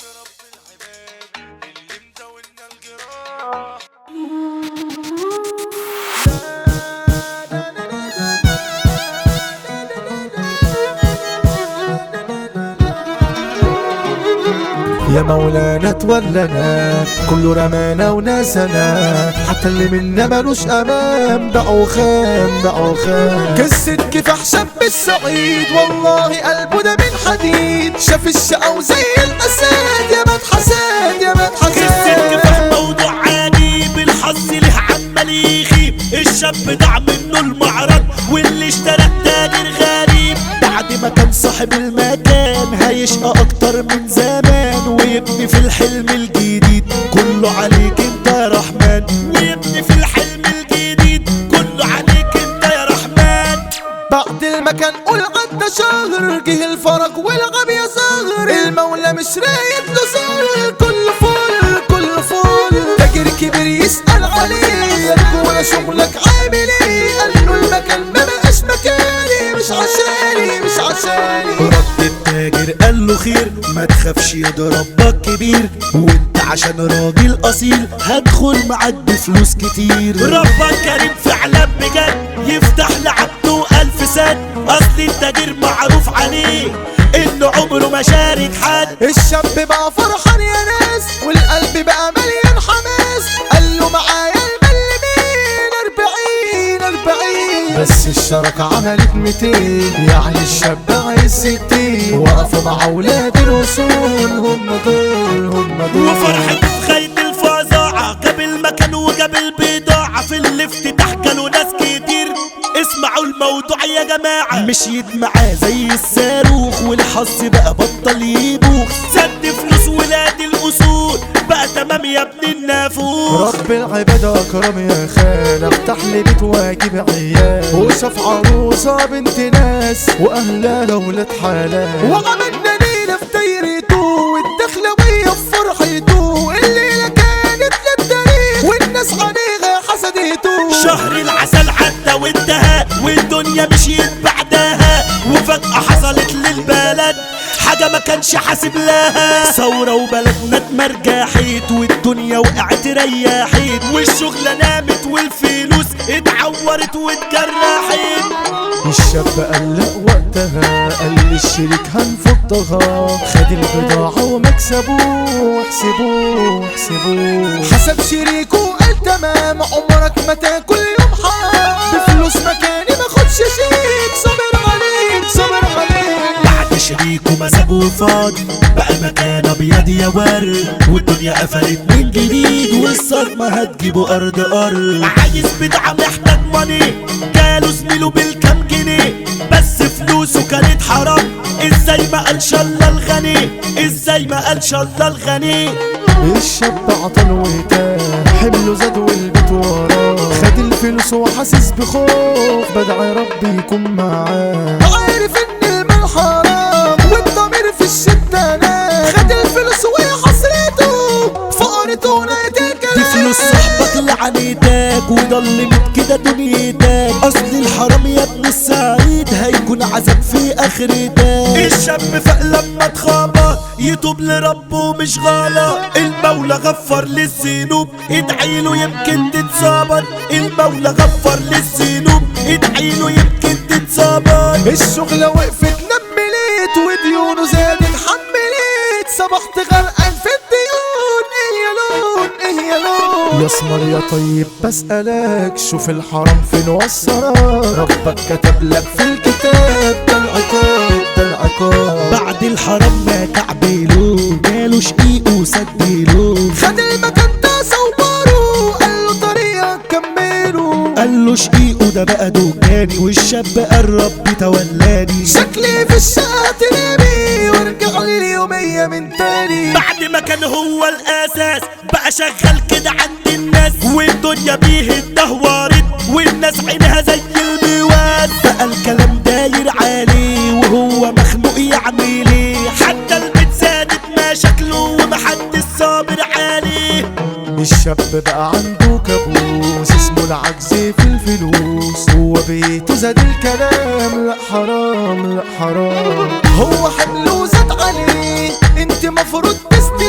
رب العباد اللي مداولنا الجراح. يا مولانا تولنا كله رمانا وناسنا، حتى اللي منا ملوش امان بقوا خام بقوا خام. قصة كفاح شاب السعيد والله قلبه ده من حديد، شاف الشقا وزي الاسد يا ما اتحسد يا ما اتحسد. قصة كفاح موضوع عادي بالحظ ليه عمال يخيب، الشاب ضاع منه المعرض واللي اشترى تاجر غريب. بعد ما كان صاحب المكان هيشقى اكتر من زمان، ويبني في الحلم الجديد كله عليك انت يا رحمن، ويبني في الحلم الجديد كله عليك انت يا رحمن. بعد المكان قول عدى شهر، جه الفرج والغب يا صغر، المولى مش رايد له زهر، كله فل كله فل. تاجر كبير يسأل عليه ولا شغلك عامل ايه، قال له المكان ما بقاش مكاني، مش عشاني مش عشاني. رد التاجر قال له خير ما تخافش يا ده ربك كبير، وانت عشان راجل اصيل هدخل معاك بفلوس كتير. ربك كريم فعلا بجد يفتح لعبده 1000 سد، اصل التاجر معروف عليه انه عمره ما شارك حد. الشاب بقى فرحان يا ناس والقلب بقى مليان حماس، قال له معايا الملمين 40 بس الشركة عملت 200، يعني الشاب عايز 60. وقفوا مع اولاد الوصول هم دول وفرحة في خيط الفظاعة جاب المكان وجاب البضاعة، في الافتتاح كانوا ناس كتير. اسمعوا الموضوع يا جماعة، مشيت معاه زي الصاروخ والحظ بقى بطل يبوخ، سد فلوس ولاد الأصول بقى تمام يا ابن النافوخ. رب العباد اكرم يا خال، افتح لي بيت واجيب عيال، وشاف عروسه بنت ناس واهلها ولاد حلال، وعملنا ليله في دايرته والدخلويه في فرحته، الليله كانت للتاريخ والناس عليها حسدته. شهر العسل عدى وانتهى والدنيا مشيت بعدها، وفجأة حصلت للبلد حاجة ما كانش حاسب لها، ثورة وبلدنا اتمرجحت والدنيا وقعت ريحت، والشغلة نامت والفلوس اتعورت واتجرحت. الشاب قلق وقتها قال للشريك هنفضها، خد البضاعة ومكسبوه احسبوه. حسب شريكه قال تمام عمرك ما تاكل يوم حرام، بفلوس مكاني ما خدش شيك، صبر عليك بعد شريكه ما سابوه فاضي بقى مكان ابيض يا ورد، والدنيا قفلت من جديد والصدمة هتجيبه ارض. عايز بدعة محتاج ماني، جاله زميله بالكام جنيه بس فلوسه كانت حرام، ازاي ما قالش الله الغني، ازاي ما قالش الله الغني. الشاب عطل وتاه حمله زاد والبيت وراه، خد الفلوس وحاسس بخوف بدعي ربي يكون معاه، عارف ان المال حرام والضمير في الشدة نام، خد الفلوس وحسرته فقرته نقتل دي فلوس صاحبك اللي عنيتك وضلمت كده دنيتك، اصل الحرام يا ابن السعيد هيكون عذاب في اخرتك. الشاب فاق لما اتخبط يتوب لربه مش غلط، المولى غفر للذنوب ادعيله يمكن تتصابر، المولى غفر للذنوب ادعيله يمكن تتصابر. الشغلة وقفت نملت وديونه زادت حملت، صبحت غرقان في الديون ايه يا لون يا اسمر يا طيب بسألك، شوف الحرام فين وصلك، ربك كتب لك في الكتاب ده العقاب. بعد الحرام ما كعبلوه جاله شقيق وسجلوه، خد المكان ده صوره قال له طريقك كمله، قال له شقيقه ده بقى دكاني، والشاب قال ربي تولاني، شكلي في الشقة تنامي وارجع لي اليومية من تاني. بعد ما كان هو الاساس بقى شغال كده عند الناس، والدنيا بيه اتدهورت والناس عينها زي البواس، بقى الكلام داير عليه وهو مخنوق يعمل ايه، حتى البيت زادت مشاكله ومحدش صابر عليه. الشاب بقى عنده كابوس اسمه العجز في الفلوس، هو بيته زاد الكلام لا حرام هو حمله زاد عليه، انت مفروض تستلم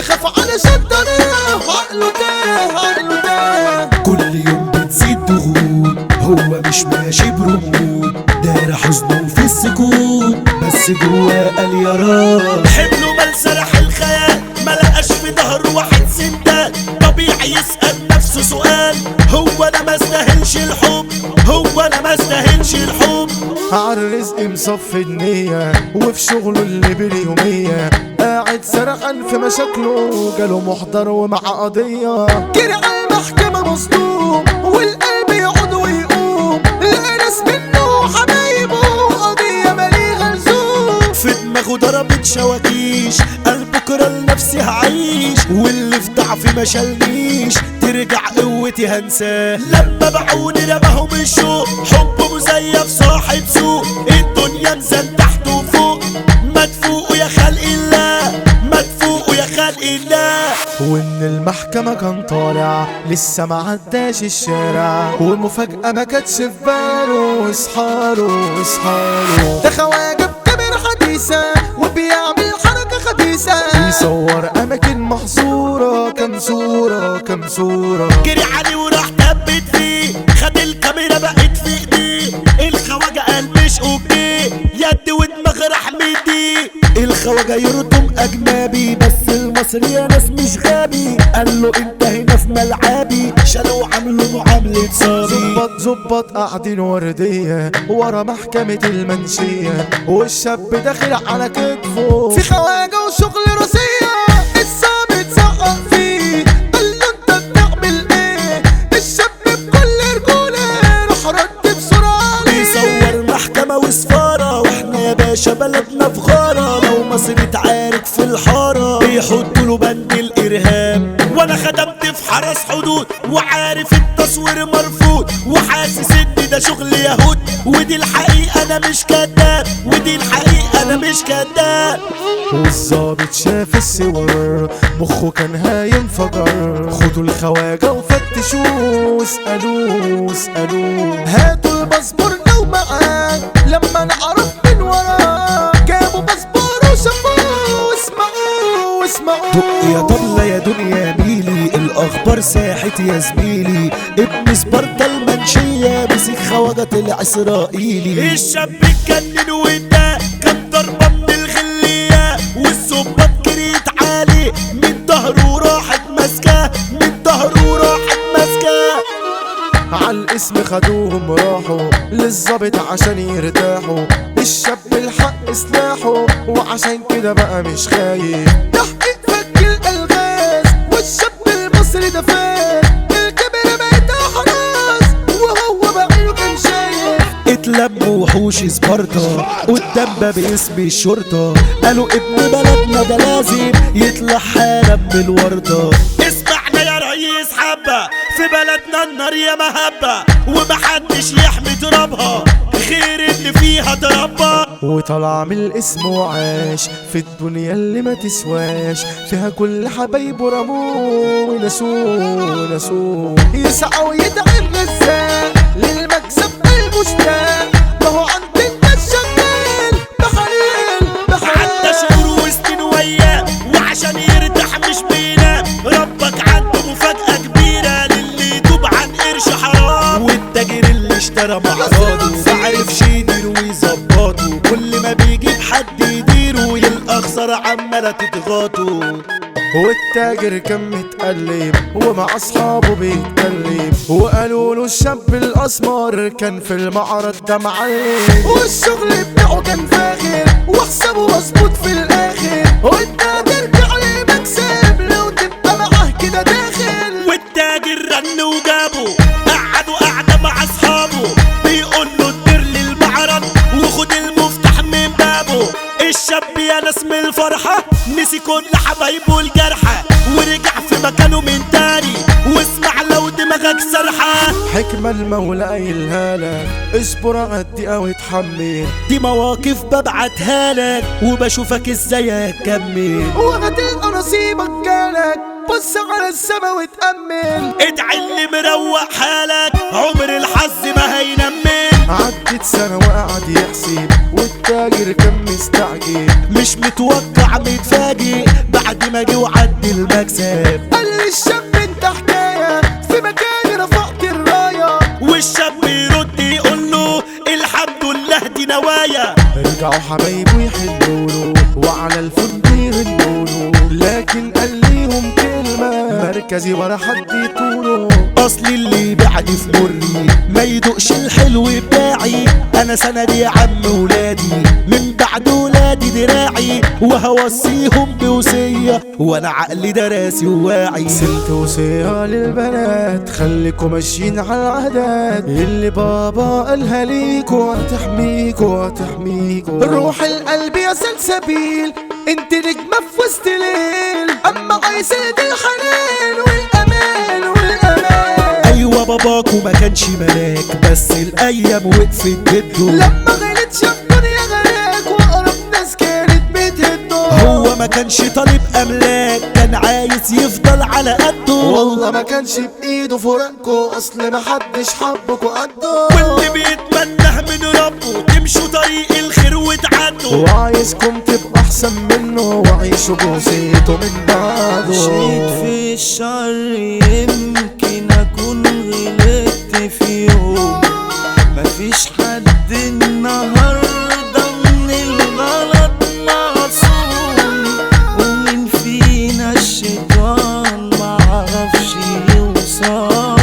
يخاف على شطريه عقله ده عقله ده. كل يوم بتزيد ضغوط، هو مش ماشي برمود، دار حزنه في السكوت بس جواه قال يا رب. حمله مال سرح الخيال، ملقاش في ظهره واحد سندال. طبيعي يسأل نفسه سؤال، هو انا ما استاهلش الحب، هو انا ما استاهلش الحب. عالرزق مصفي النية وفي شغله اللي باليومية، قاعد سرحان في مشاكله جاله محضر ومع قضية. جري على المحكمة مصدوم والقلب يقعد ويقوم، لقى ناس منه حبايبه قضية ماليها لزوم. في دماغه ضربت شواكيش، قال بكرة لنفسي هعيش، واللي في ضعفي ما شالنيش، ترجع قوتي هنساه. لما باعوني رماهم الشوق، حب مزيف صاحب سوق، الدنيا نزل تحت وفوق. ما تفوقوا يا خلق الله، ما تفوقوا يا خلق الله. وإن المحكمة كان طالع لسه ما عداش الشارع، والمفاجأة ما كانتش في باله. اصحاله اصحاله ده خواجة بكاميرا حديثة وبيعمل حركة خبيثة، بيصور أماكن محظورة كام صورة كام صورة. جري عليه وراح تبت فيه، خد الكاميرا بقت في ايديه. الخواجة قال مش اوكي، يد ودماغ راح مدي. الخواجة يرطم اجنبي بس المصري يا ناس مش غبي، قال له انت هنا في ملعبي، شالوا عملوا معاملة صبي. ظبط قاعدين وردية ورا محكمة المنشية، والشاب داخل على كتفه في خواجة وشغل راسية. الصابت سقط فيه قال له انت بتعمل ايه، الشاب بكل رجولة راح رد بسرعة. بيصور محكمة وسفارة، واحنا يا باشا بلدنا في غارة، لو مصر اتعارك في الحارة بيحطوا له بند الارهاب. وانا خدمت في حرس حدود وعارف التصوير مرفوض، وحاسس ان ده شغل يهود، ودي الحقيقة انا مش كداب، ودي الحقيقة انا مش كداب. والظابط شاف الصور مخه كان هينفجر، خدوا الخواجة وفتشوه اسألوه اسألوه. هاتوا الباسبور لو معاه لما نعرف من وراه، جابوا باسبور وشافوه واسمعوه اسمعوه. دق يا طلة يا دنيا ميلي، الاخبار ساحت يا زميلي، ابن سبارتا المنشية مسك خواجة طلع اسرائيلي. الشاب اتجنن وده كان ضربة من الغلية، والظباط جريت عالي من ظهره راحت ماسكاه، من ظهره راحت ماسكاه. عالاسم خدوهم راحوا للظابط عشان يرتاحوا، الشاب الحق سلاحه وعشان كده بقى مش خايف. تحقيق فك الالغاز والشاب المصري ده فات، الكاميرا بقت حراس وهو بعينه كان شايف. اتلموا وحوش سبارتا قدام باب اسم الشرطة، قالوا ابن بلدنا ده لازم يطلع حالا من الوردة. اسمعنا يا ريس حبة، في بلدنا النار يا مهبة، ومحدش يحمي ترابها غير اللي فيها تربى. وطلع من الاسم وعاش في الدنيا اللي ما تسواش، فيها كل حبايبه رموه ونسوه نسوه. يسعى ويتعب غزال للمكسب المشتاق، ما هو عند الناس شغال بحلال بحلال. عدى شهور وسنين وياه وعشان يرتاح مش بينام، ربك عنده مفاجأة كبيرة للي يتوب عن قرش حرام. والتاجر اللي اشترى معراضه معرفش يدير ويظبطه، كل ما بيجيب حد يديره يلقى خسارة عمالة تضغطه. والتاجر كان متقلب ومع اصحابه بيتكلم، وقالوا له الشاب الاسمر كان في المعرض ده معلم، والشغل بتاعه كان فاخر وحسابه مظبوط في الاخر. والتاجر عليه مكسب لو تبقى معاه كده داخل. والتاجر رن وجابه قعدوا قعدة مع اصحابه، بيقول له ادير للمعرض وخد المفتاح من بابه. الشاب يا ناس من الفرحة نسي كل حبايبه الجرحى، ورجع في مكانه من تاني، واسمع لو دماغك سرحة. حكمة المولى قايلها لك اصبر عدي او اتحمل، دي مواقف ببعتها لك وبشوفك ازاي هتكمل. وهتلقى نصيبك جالك بص على السما واتأمل. ادعي اللي مروق حالك عمر الحظ ما هينمل. عدت سنة وقعد يحسب والتاجر كان مستعجل، مش متوقع متفاجئ بعد ما جه وعدي المكسب. قال لي الشاب انت حكاية في مكاني رفعت الراية، والشاب يرد يقول له الحمد لله دي نوايا. رجعوا حبايبه يحلوله وعلى الفندق يغنوله، لكن قال ليهم كلمة مركزي ولا حد يطوله. اصل اللي بعد في مري ما يدوقش الحلو بتاعي، انا سندي يا عم ولادي من بعد ولادي دراعي، وهوصيهم بوصية وانا عقلي دراسي وواعي. سلت وصية للبنات خليكوا ماشيين على العادات اللي بابا قالها ليكوا هتحميكوا هتحميكوا. روح القلب يا سلسبيل انت نجمة في وسط ليل، اما عايزة الحنان والامان والامان. ايوه باباكو ما كانش ملاك بس الايام وقفت ضده، لما غلط شاف الدنيا غلاك واقرب ناس كانت بتهده. هو ما كانش طالب املاك كان عايز يفضل على قده. والله ما كانش بايده فراقكو اصل ما حدش حبكو قده. واللي بيتمناه من ربه تمشوا طريق الخير وتعدوا، وعايزكم تبقوا احسن منه وعيشوا بوصيته من بعده. مشيت في الشر يمكن اكون غلطت في يوم، مفيش حد النهارده من الغلط معصوم، ومين فينا الشيطان معرفش يوصل،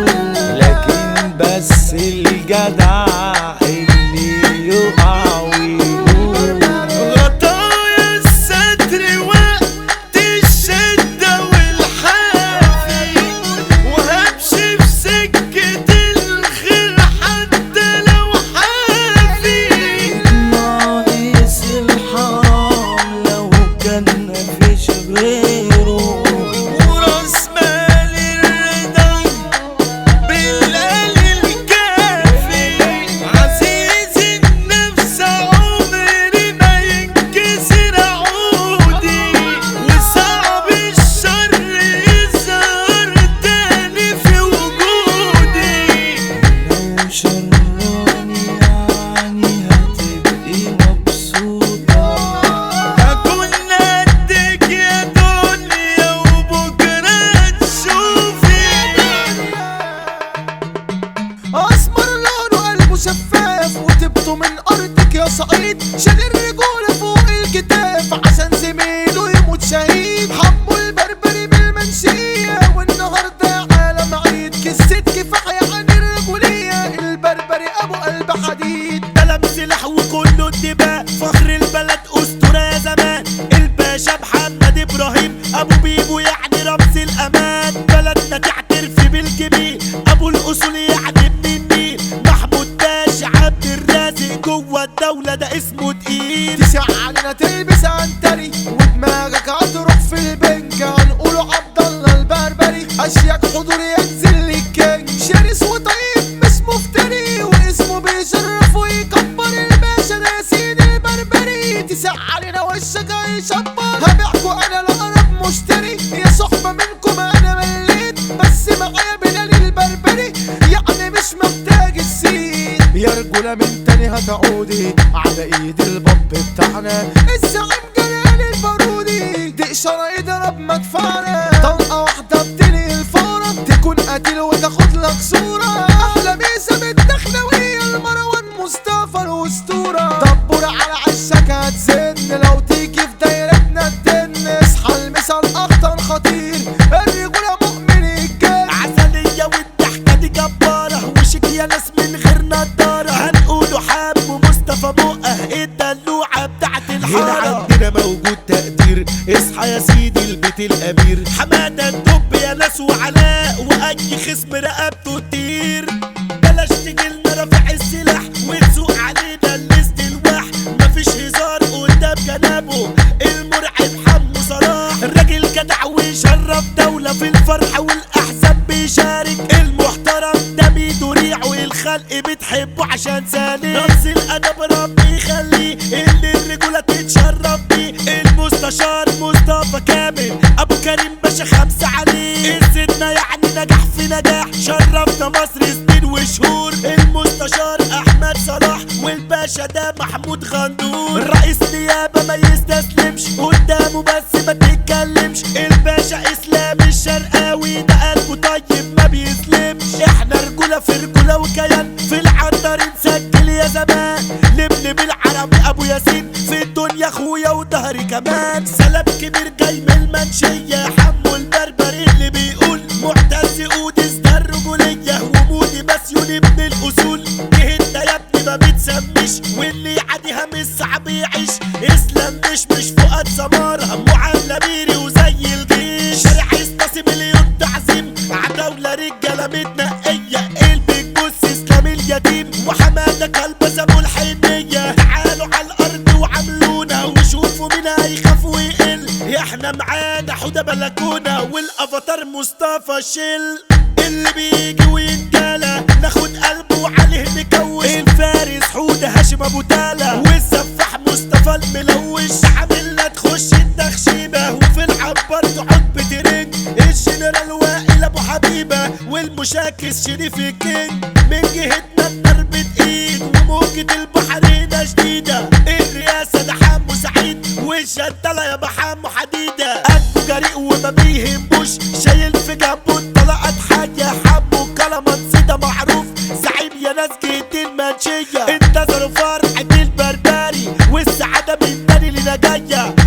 لكن بس الجدع اللي يقع ويقوم. غطايا الستر وقت الشدة والحافي، وهمشي في سكة الخير حتى لو حافي. ناقص الحرام لو كان مفيش غيره، وراس مال الرضا بالقليل الكافي. عزيز النفس عمري ما ينكسر عودي، وصعب الشر يظهر تاني في وجودي. لو شراني يعني هتبقي مبسوطة، هكون قدك يا دنيا وبكرة تشوفي. اسمر لونه قلبه شفاف وتبطه من ارضك يا صعيد، شال الرجولة فوق الكتاف عشان زميله يموت شهيد. حبوا البربري بالمنشية والنهارده عالم عيد، قصة كفاية عن الرجولية البربري ابو قلب حديد. قلم سلاح وكله انتباه، فخر البلد اسطوره يا زمان، الباشا محمد ابراهيم ابو بيبو يعني رمز الامان. بلدنا تعترف بالجميل ابو الاصول يعني ابن النيل، محمود باشا عبد الرازق جوه الدوله ده اسمه تقيل. تسع علينا تلبس عنتري ودماغك هتروح في البنك، هنقوله عبد الله البربري اشياك حضور ينزل للكينج. شرس وطيب مش مفتري واسمه بيشرف ويكبر، الباشا ناسين البربري. تسع علينا وشك هيشبر، هبيعكوا انا لأقرب مشتري. يا صحبة منكم انا مليت بس معايا بلال البربري، يعني مش محتاج السين. يا رجولة من تاني هتعودي على ايد الباب بتاعنا الزعيم جلال البارودي. دي اشارة يضرب مدفعنا طلقة واحدة بتنهي الفورة، تكون قتيل وتاخد لك صورة. احلى ميسة بالدخلوية المروان مصطفى الاسطورة. دبور على عشك هتزن لو تيجي في دايرتنا تدن. اصحى المثال اخطر خطير الرجولة مؤمن الجن. عسليه والضحكه دي جباره، وشك يا ناس من غير نضاره. هنقوله حاب ومصطفى مؤه الدلوعه بتاعت الحاره. هنا عندنا موجود تقدير، اصحى يا سيدي البيت الامير. حماده الدب يا ناس وعلاء، واي خصم رقبته تطير. بلاش تجيلنا رافع السلاح وتسوق علينا الاستلواح، مفيش هزار قدام جنابه المرعب حمو صلاح. الراجل جدع ويشرف دولة في الفرح والاحزان بيشارك، المحترم ده بيده ريعه الخلق بتحبه عشان سالك. نفس الادب ربي يخليه اللي الرجولة تتشرف بيه. المستشار مصطفى كامل ابو كريم باشا 5 عليه. سيدنا يعني نجح في نجاح، شرفنا مصر سنين وشهور. المستشار احمد صلاح والباشا ده محمود غندور. رئيس نيابة ما يستسلمش قدامه بس ما تتكلمش، الباشا اخويا وظهري كمان. سلام كبير جاي من المنشية، حمو البربري اللي بيقول معتز قودس ده الرجولية، ومودي مسيون ابن الاصول. جهد يا ابني ما بتسميش، واللي يعديها مش صعب يعيش. اسلام مش فؤاد سمارة، معاملة بيري وزي الجيش. شارع اسطاسي مليون تعظيم، عداولة رجالة متنقية. البيج بص اسلام اليتيم، وحمادة كلبة ابو الحنية. تعالوا على الارض وعملونا، وشوفوا مين هيخاف ويقل. احنا معانا حودة بلكونة، والافاتار مصطفى شل. اللي بيجي وينجالة ناخد قلبه وعليه نكوش. الفارس حودة هاشم ابو تالة، والسفاح مصطفى الملوش. عاملنا تخش التخشيبة، وفي العبار تحط بترنج. الجنرال وائل ابو حبيبة، والمشاكس شريف الكينج. من جهتنا الضرب ايد، وموجة البحر هنا جديدة. الرئاسة ده حمو سعيد، والجدلة يا حمو حديدة. قلبه جريء وما بيهموش، شايل في جنبه الطلقات حاجة. حمو كلامات ده معروف، زعيم يا ناس جهة المنشية. انتظروا فرحة البربري، والسعادة من تاني لنا جاية.